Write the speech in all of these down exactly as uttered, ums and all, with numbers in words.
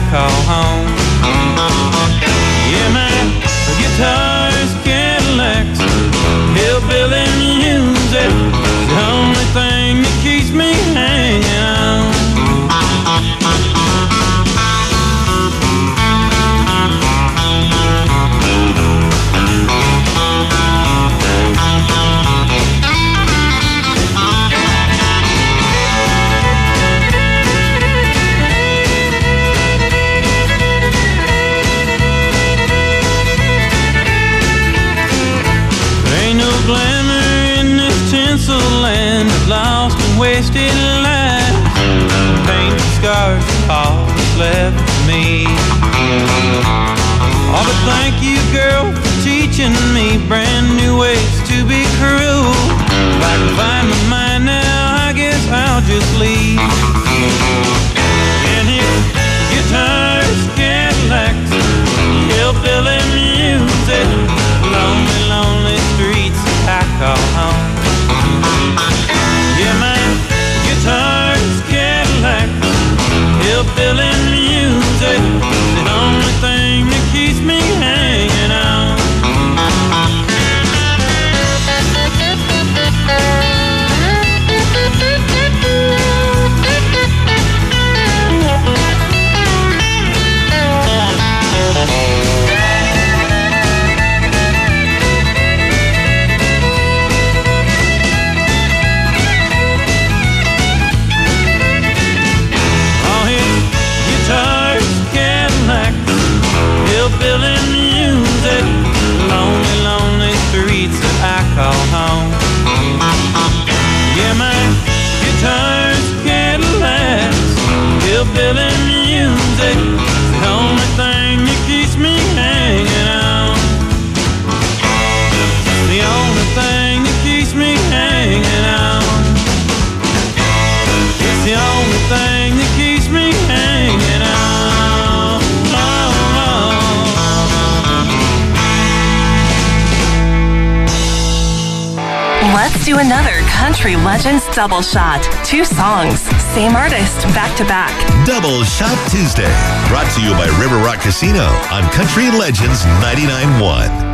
call home. Yeah, my guitar's Cadillacs, hillbilly music, the only thing that keeps me hanging on. Glamour in this tinsel land of lost and wasted lives. Pain and scars are all that's left for me. Oh, but thank you, girl, for teaching me brand new ways to be cruel. If I can find my mind now, I guess I'll just leave. And hear guitars, Cadillacs, hillbilly music, lonely, lonely streets I call home. Yeah, my guitar's Cadillacs, hillbilly music, the only thing that keeps me hanging on. Hillbilly music, lonely, lonely streets that I call home. Yeah, my guitar's Cadillacs, hillbilly music, the only thing that keeps me hanging on. The only thing that keeps me hanging on. It's the only thing that keeps me hanging on. Let's do another Country Legends double shot. Two songs, same artist, back to back. Double Shot Tuesday, brought to you by River Rock Casino on Country Legends ninety-nine point one.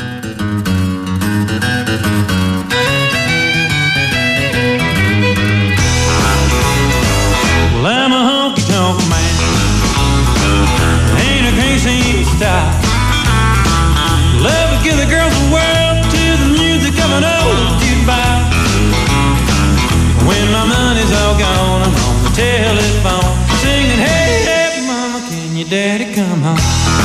Well, I'm a honky-tonk man, ain't a crazy style. Love to give the girls the world to the music of an old jukebox. When my money's all gone, I'm on the telephone singing, hey, hey, mama, can your daddy come home?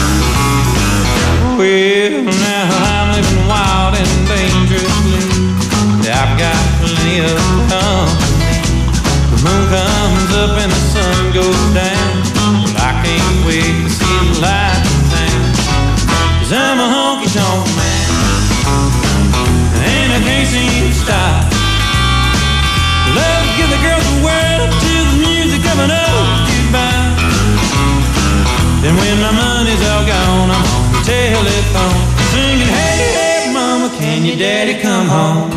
Well, now I'm living wild and dangerously. I've got plenty of company. The moon comes up and the sun goes down. Well, I can't wait to see the light in town. 'Cause I'm a honky-tonk man, and I can't seem to stop. Love to give the girls the world to the music of an old jukebox. Then when my money's all gone, I'm on the telephone singing, hey, hey, mama, can your daddy come home?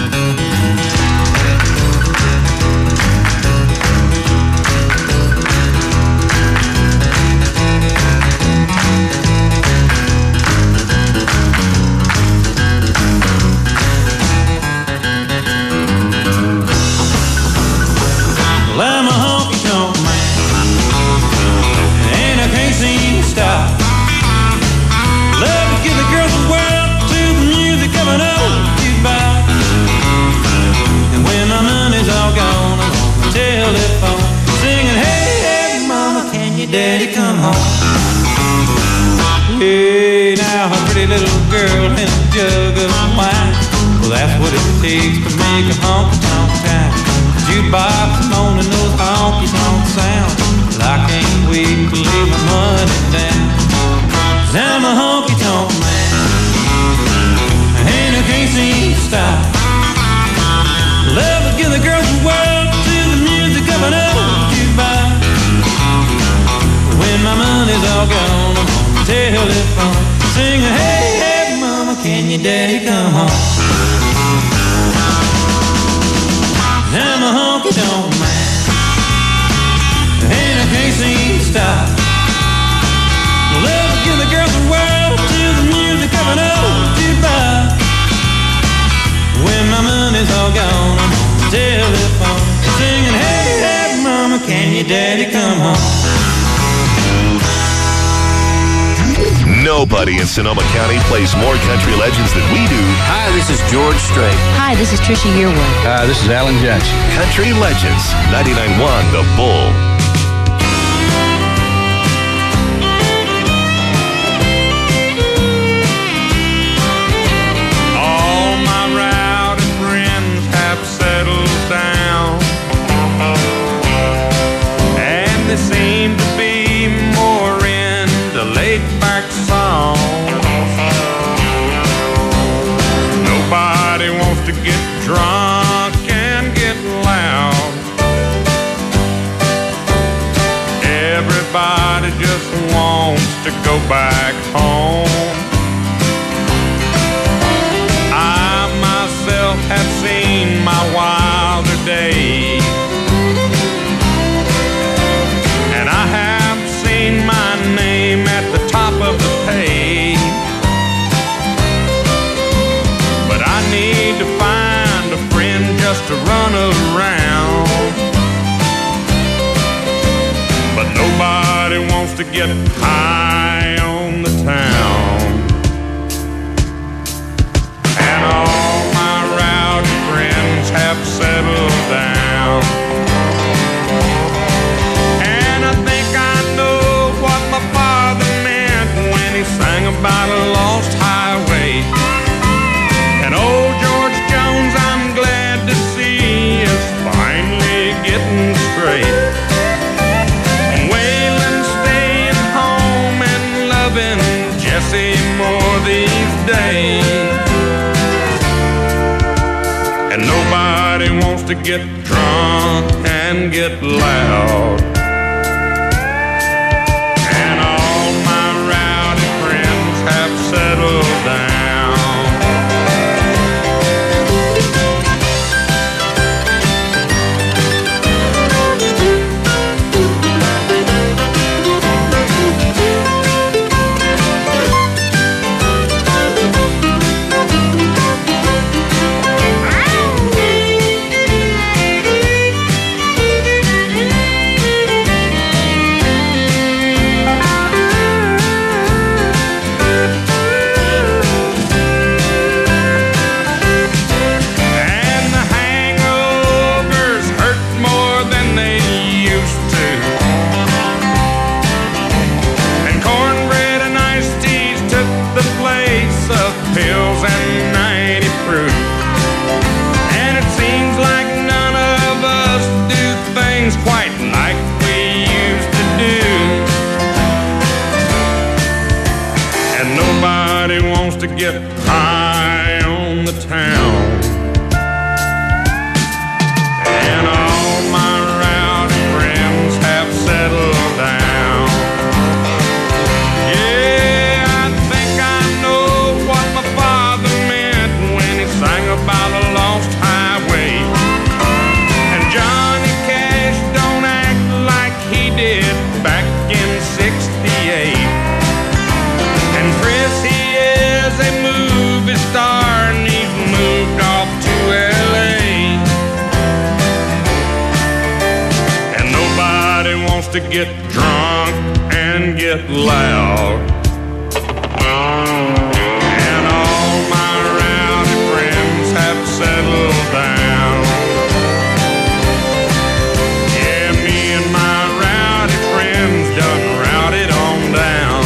Well, I'm a honky-tonk man, and I can't seem to stop. Love to give the girls the world to the music of an old jukebox. And when my money's all gone, I'm on the telephone singing, hey, hey, mama, can your daddy come home? Hey, now a pretty little girl and a jug of wine. Well, that's what it takes to make a honky-tonk town. Jukebox moaning those honky-tonk sounds. Well, I can't wait to lay my money down. 'Cause I'm a honky-tonk man, and I can't seem to stop. Love to give the girls the world to the music of an old jukebox. When my money's all gone, I'm on the telephone singing, hey, hey, mama, can your daddy come home? I'm a honky-tonk man, and I can't seem to stop. Mommy's all gone, I'm on the telephone, singing, hey, hey, mama, can your daddy come home? Nobody in Sonoma County plays more country legends than we do. Hi, this is George Strait. Hi, this is Trisha Yearwood. Hi, this is Alan Jackson. Country Legends, ninety-nine point one The Bull. All my rowdy friends have settled down, and they seem to be more into laid-back songs. Nobody wants to get drunk and get loud. Everybody just wants to go back home. I myself have seen my wilder days, and I have seen my name at the top of the page. But I need to find a friend just to run around. But nobody wants to get high on the town. And all my rowdy friends have settled down. And I think I know what my father meant when he sang about a lost highway. And old George Jones, I'm glad to see, is finally getting straight. Waylon staying home and loving Jesse more these days. And nobody wants to get drunk and get loud. And all my rowdy friends have settled down. To get high on the town. And all my rowdy friends have settled down. Yeah, I think I know what my father meant when he sang about a lost highway. And Johnny Cash don't act like he did back in sixty-eight. And Chris, he is a movie star and he's moved off to L A. And nobody wants to get drunk and get loud. And all my rowdy friends have settled down. Yeah, me and my rowdy friends done routed on down.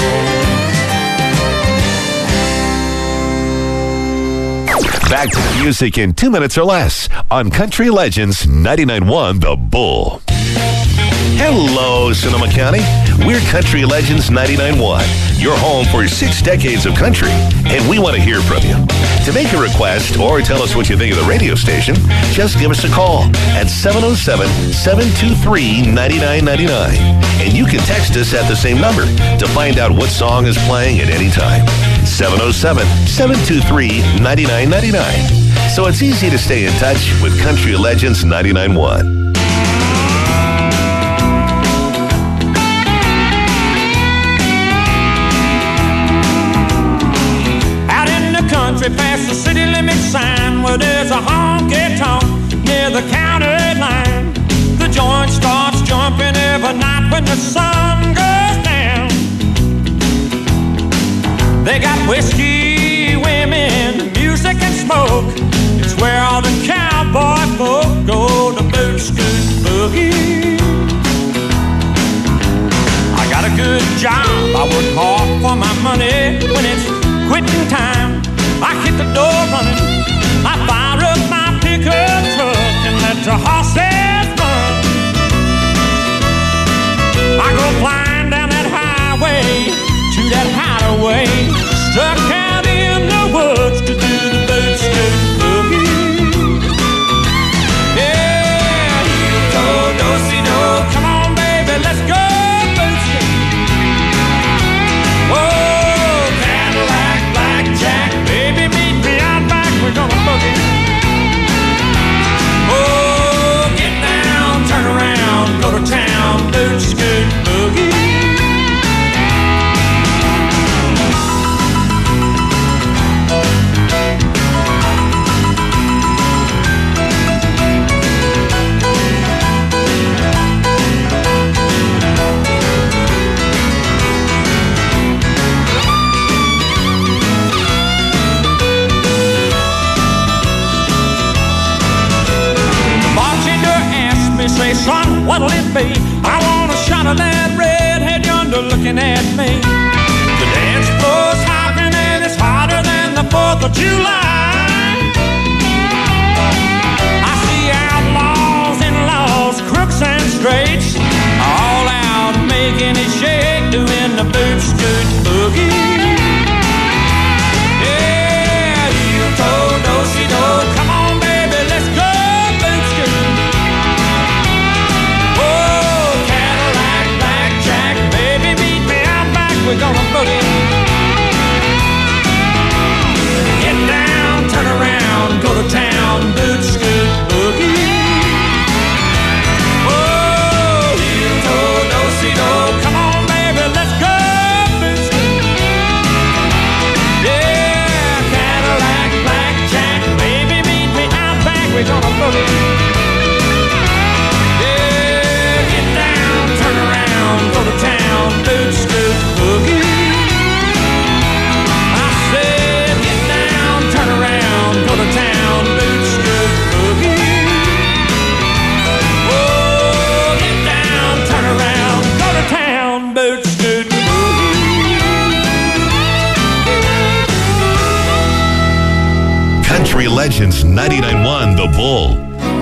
Back to the music in two minutes or less on Country Legends ninety-nine point one The Bull. Hello, Sonoma County. We're Country Legends ninety-nine point one, your home for six decades of country, and we want to hear from you. To make a request or tell us what you think of the radio station, just give us a call at seven oh seven, seven two three, nine nine nine nine. And you can text us at the same number to find out what song is playing at any time. seven oh seven, seven two three, nine nine nine nine. So it's easy to stay in touch with Country Legends ninety-nine point one. Out in the country past the city limit sign where there's a honky honky-tonk near the county line. The joint starts jumping every night when the sun goes down. They got whiskey, women, music and smoke. It's where all the cowboy folk go to boot scoot boogie. I got a good job, I work hard for my money. When it's quitting time, I hit the door running. I fire up my pickup truck and let the horses run. I go flying down that highway to that hideaway, stuck out in the woods to do the boot scoot boogie. Yeah, do do si do, come on baby, let's go boot scoot. Oh, Cadillac, blackjack, baby, meet me out back, we're gonna boogie. Oh, get down, turn around, go to town, boot scoot boogie. Say, son, what'll it be? I want a shot of that redhead yonder looking at me. The dance floor's hopping and it's hotter than the fourth of July. I see outlaws and laws, crooks and straights, all out making it shake, doing the boot scoot boogie. Yeah, you told do-si-do, come on baby, let's go boot scoot. We're gonna boogie. Get down, turn around, go to town, boot scoot boogie. Oh, do do si do, come on baby, let's go boot scoot. Yeah, Cadillac, blackjack, baby, meet me out back, we're gonna boogie. Yeah, get down, turn around, go to town, boot scoot boogie. I said get down, turn around, go to town, boot scoot boogie. Oh, get down, turn around, go to town, boot scoot boogie. Country Legends ninety-nine point one The Bull.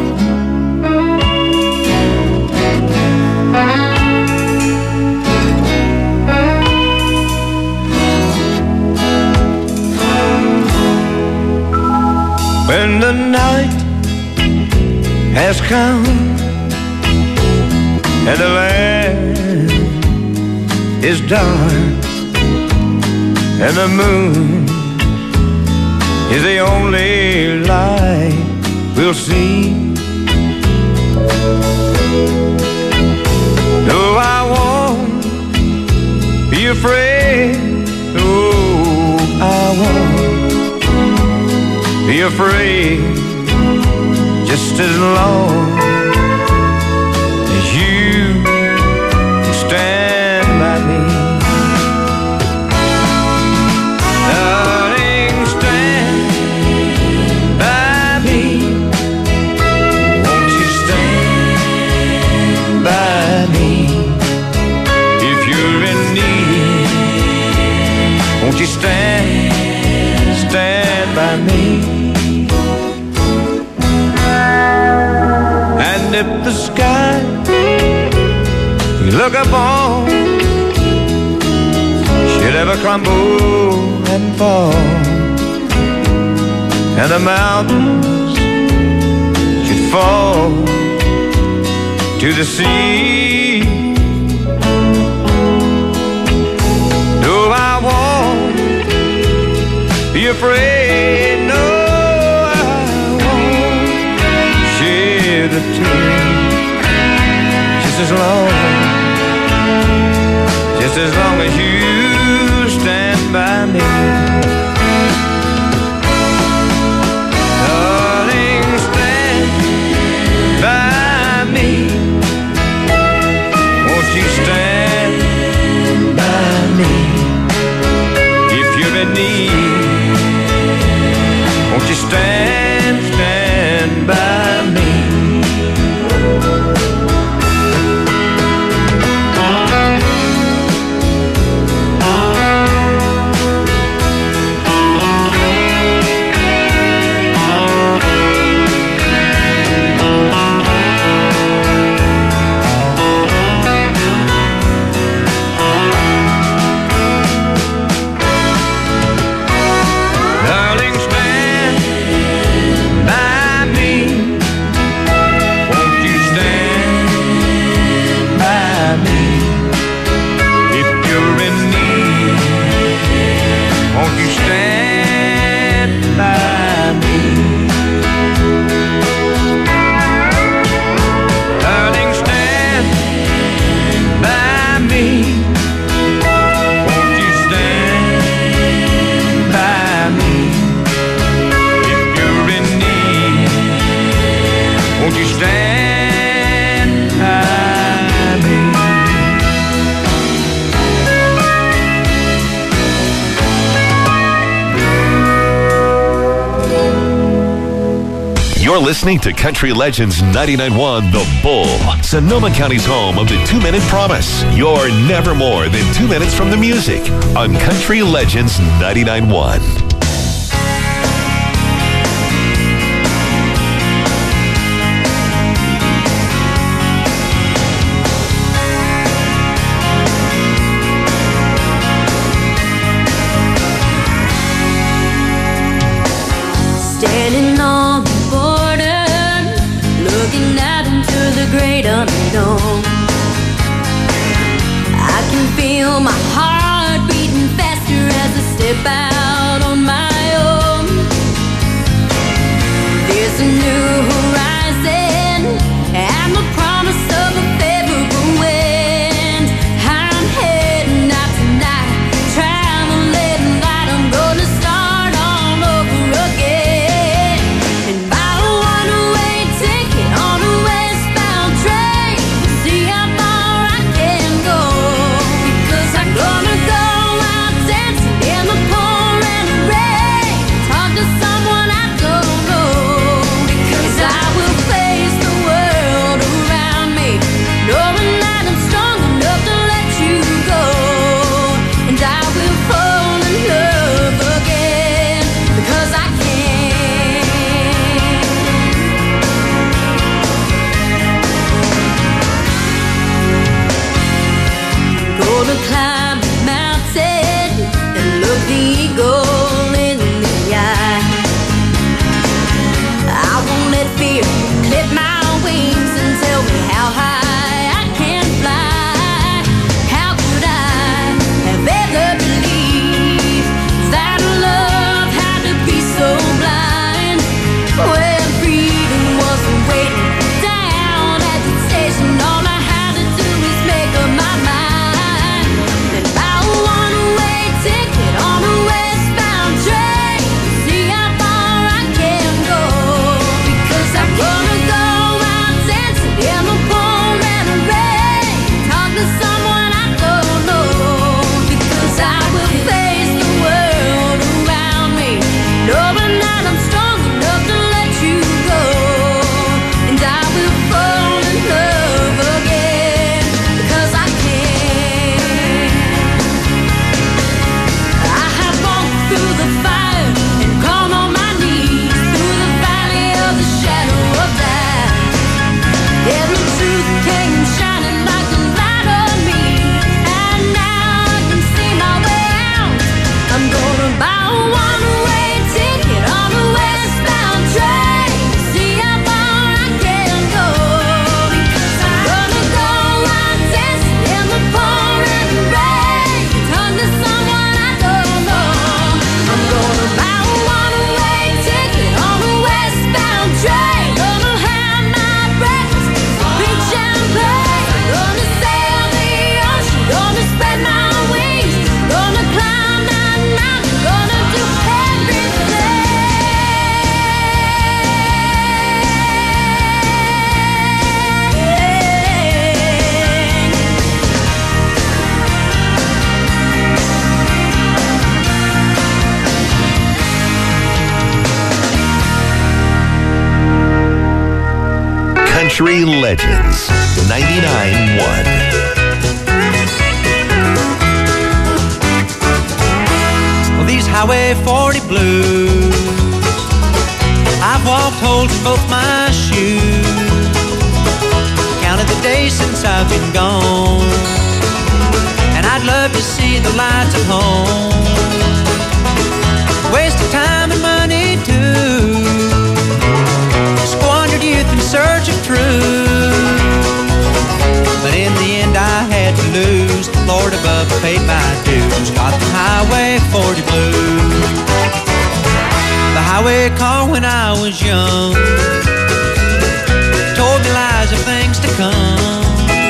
When the night has come and the land is dark and the moon is the only light we'll see, though I won't be afraid, oh, I won't be afraid, just as long as you stand by me. Darling, stand by me. Won't you stand by me? If you're in need, won't you stand, stand by me? And if the sky you look upon should ever crumble and fall, and the mountains should fall to the sea, though I won't be afraid, no, I won't shed a tear, just as long, just as long as you stand by me. Darling, stand listening to Country Legends ninety-nine point one The Bull, Sonoma County's home of the two-minute promise. You're never more than two minutes from the music on Country Legends ninety-nine point one. Standing on the border, looking out into the great unknown. I can feel my heart beating faster as I step out on my own. There's a new horizon and the promise of a favorable wind. I'm heading out tonight, traveling light. I'm gonna start all over again. Gonna climb the mountain and look the eagle in the eye. I won't let fear clip my wings and tell me how high I can fly. How could I have ever believed that love had to be so blind when freedom wasn't waiting down at the station? All I had to do is make up my mind. Country Legends ninety-nine point one. Well, these Highway forty blues, I've walked holes in both my shoes, counted the days since I've been gone, and I'd love to see the lights at home. Wasted time and money too, squandered youth in search of truth, but in the end I had to lose. Lord above paid my dues, got the Highway forty blues. The highway car when I was young told me lies of things to come.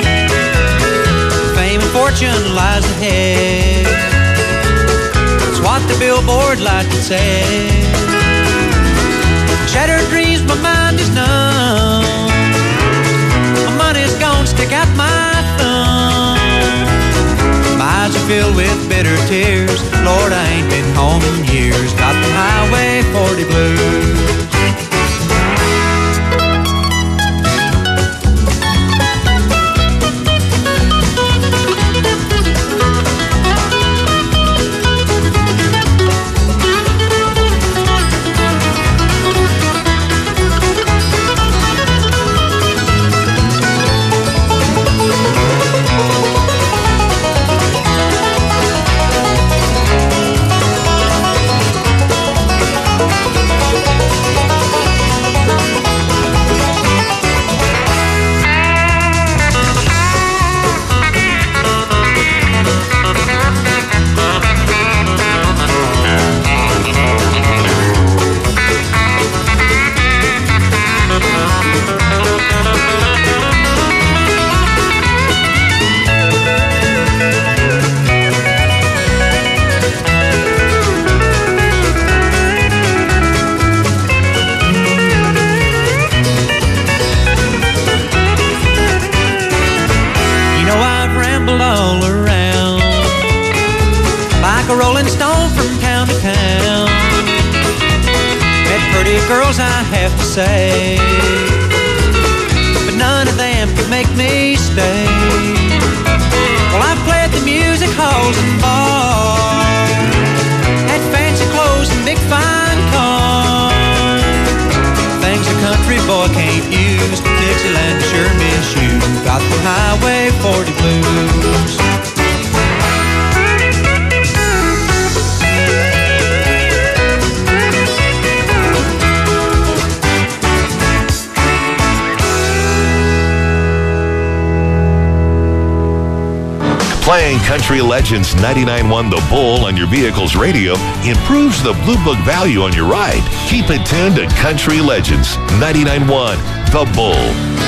Fame and fortune lies ahead, it's what the billboard light would say. Shattered dreams, my mind is numb, my money's gone, stick out my thumb. My eyes are filled with bitter tears, Lord, I ain't been home in years. Got the Highway forty blues. have to say, but none of them could make me stay. Well, I played the music halls and bars, had fancy clothes and big fine cars, things a country boy can't use. Dixieland sure miss you. Got the Highway forty blues. Playing Country Legends ninety-nine point one The Bull on your vehicle's radio improves the Blue Book value on your ride. Keep it tuned to Country Legends ninety-nine point one The Bull.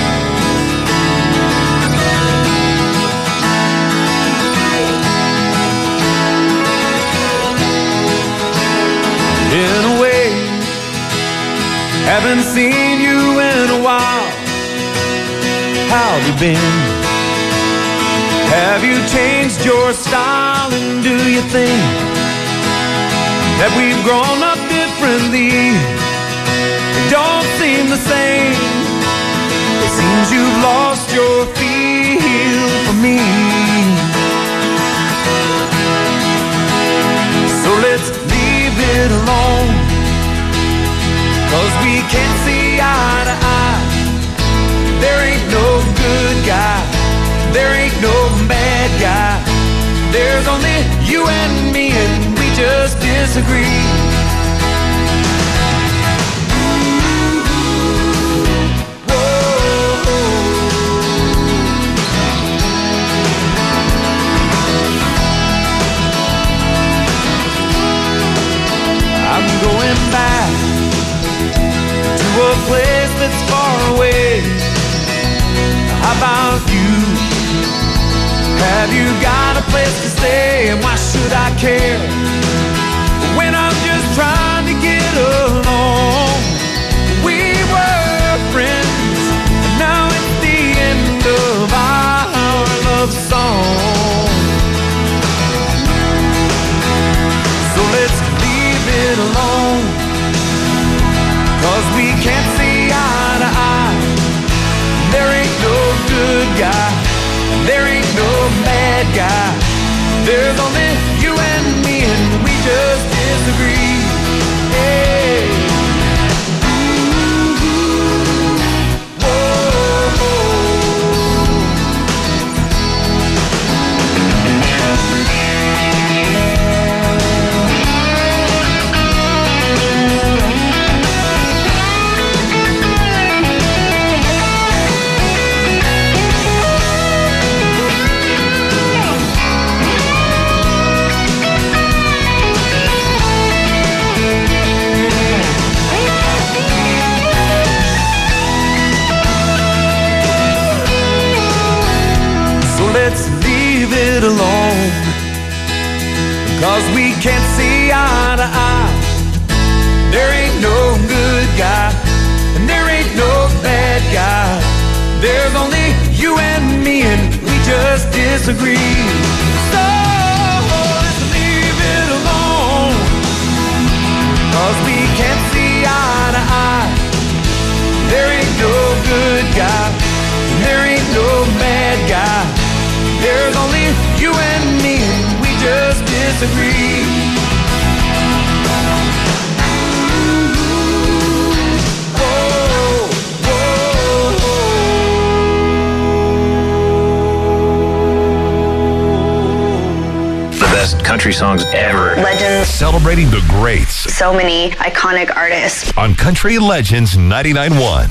In a way, haven't seen you in a while. How have you been? Have you changed your style? And do you think that we've grown up differently? It don't seem the same. It seems you've lost your feel for me. So let's leave it alone, 'cause we can't see eye to eye. There ain't no good guy, there ain't no bad guy. There's only you and me, and we just disagree. I'm going back to a place that's far away. How about you? Have you got a place to stay? And why should I care when I'm just trying to get along? We were friends, and now it's the end of our love song. So let's leave it alone, 'cause we can't see eye to eye. There ain't no good guy, there ain't no bad guy. There's only you and me, and we just disagree. Hey. Let's leave it alone, 'cause we can't see eye to eye. There ain't no good guy, and there ain't no bad guy. There's only you and me, and we just disagree. So let's leave it alone, 'cause we can't see eye to eye. There ain't no good guy, and there ain't no bad guy. There's only you and me, and we just disagree. Whoa, whoa, whoa. The best country songs ever. Legends. Celebrating the greats So many iconic artists. on Country Legends ninety-nine point one.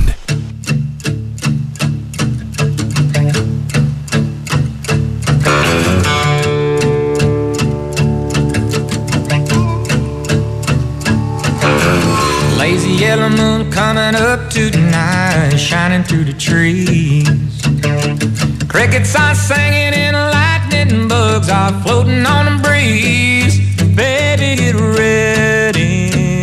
Lazy yellow moon coming up tonight, shining through the trees. Crickets are singing and lightning bugs are floating on the breeze. Baby, get ready.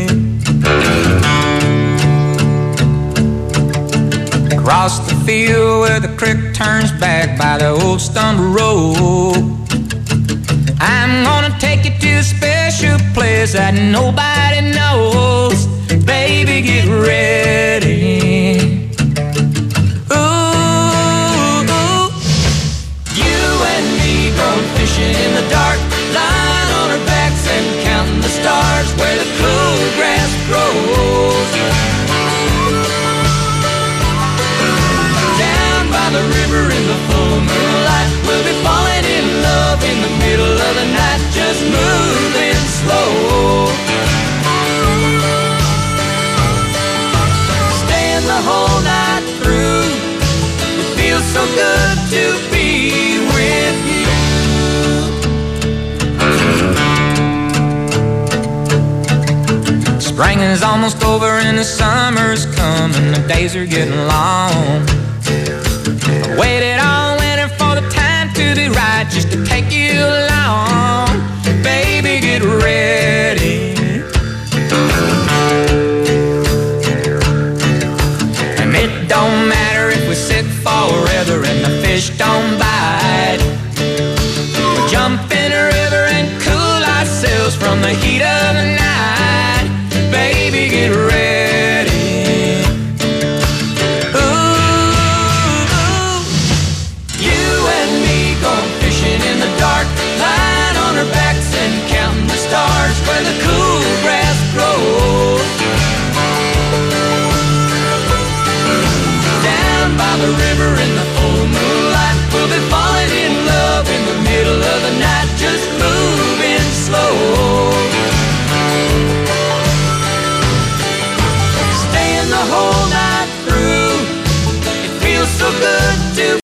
Across the field where the creek turns back by the old stumble road, I'm gonna take you to a special place that nobody knows. Baby, baby, get ready. Ooh, ooh. You and me going fishing in the dark, lying on our backs and counting the stars where the cool grass grows. Down by the river in the full moonlight, we'll be falling in love in the middle of the night, just moving slow. Staying the whole night through, it feels so good to be with you. Spring is almost over and the summer's coming, the days are getting long. I waited all winter for the time to be right, just to take you along. Baby, get ready. And it don't matter if we sit forever and the fish don't bite. We'll jump in the river and cool ourselves from the heat of the night. Baby, get ready. Ooh, you and me going fishing in the dark, lying on our backs and counting the stars where the cool grass grows. Down by the river in the full moonlight, we'll be falling